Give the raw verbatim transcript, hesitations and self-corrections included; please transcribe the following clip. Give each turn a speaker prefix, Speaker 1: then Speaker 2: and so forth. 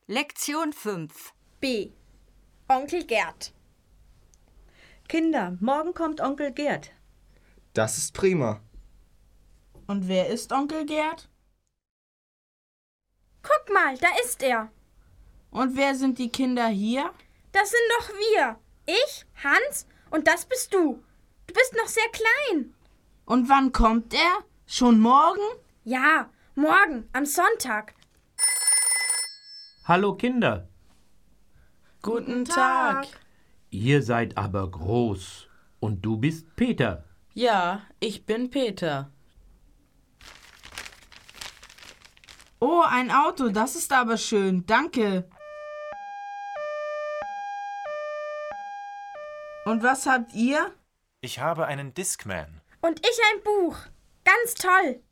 Speaker 1: Lektion fünf.
Speaker 2: B. Onkel Gerd.
Speaker 3: Kinder, morgen kommt Onkel Gerd.
Speaker 4: Das ist prima.
Speaker 5: Und wer ist Onkel Gerd?
Speaker 2: Guck mal, da ist er.
Speaker 5: Und wer sind die Kinder hier?
Speaker 2: Das sind doch wir. Ich, Hans und das bist du. Du bist noch sehr klein.
Speaker 5: Und wann kommt er? Schon morgen?
Speaker 2: Ja, morgen, am Sonntag.
Speaker 6: Hallo Kinder,
Speaker 5: Guten Tag.
Speaker 6: ihr seid aber groß und du bist Peter.
Speaker 7: Ja, ich bin Peter.
Speaker 5: Oh, ein Auto, das ist aber schön. Danke. Und was habt ihr?
Speaker 8: Ich habe einen Discman.
Speaker 2: Und ich ein Buch. Ganz toll.